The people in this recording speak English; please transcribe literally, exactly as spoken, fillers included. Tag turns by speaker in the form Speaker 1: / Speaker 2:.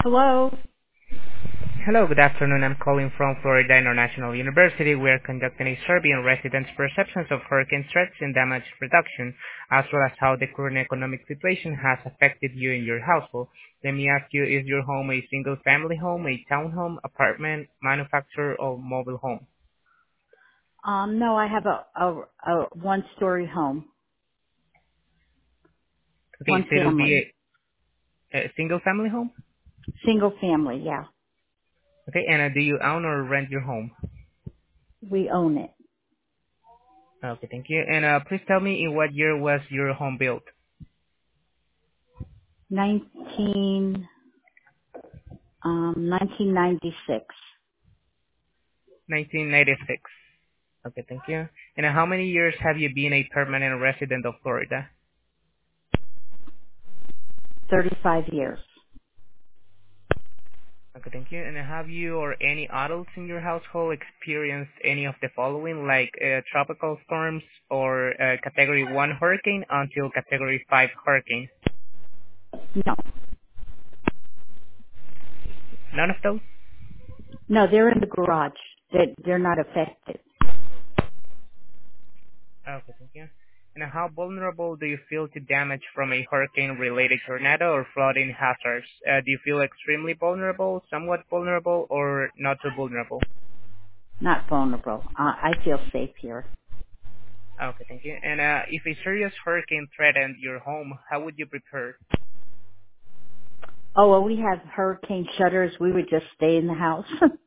Speaker 1: Hello.
Speaker 2: Hello, good afternoon. I'm calling from Florida International University. We are conducting a survey on residents' perceptions of hurricane threats and damage reduction, as well as how the current economic situation has affected you and your household. Let me ask you, is your home a single-family home, a townhome, apartment, manufactured, or mobile home?
Speaker 1: Um, no, I have a, a, a one-story home,
Speaker 2: Okay,
Speaker 1: one
Speaker 2: so it'll be
Speaker 1: family,
Speaker 2: a, a single-family home?
Speaker 1: single family. Yeah,
Speaker 2: Okay, and uh, do you own or rent your home?
Speaker 1: we own it.
Speaker 2: Okay, thank you. And uh, please tell me, in what year was your home built?
Speaker 1: Nineteen, um, nineteen ninety-six.
Speaker 2: nineteen ninety-six. Okay, thank you. And how many years have you been a permanent resident of Florida?
Speaker 1: Thirty-five years.
Speaker 2: Okay, thank you. And have you or any adults in your household experienced any of the following, like uh, tropical storms or uh, Category one hurricane until Category five hurricane?
Speaker 1: No,
Speaker 2: None of those?
Speaker 1: no, they're in the garage. They they're not affected.
Speaker 2: Okay, thank you. And how vulnerable do you feel to damage from a hurricane-related tornado or flooding hazards? Uh, do you feel extremely vulnerable, somewhat vulnerable, or not too vulnerable?
Speaker 1: Not vulnerable. Uh, I feel safe here.
Speaker 2: Okay, thank you. And uh, if a serious hurricane threatened your home, how would you prepare?
Speaker 1: Oh well, we have hurricane shutters. We would just stay in the house.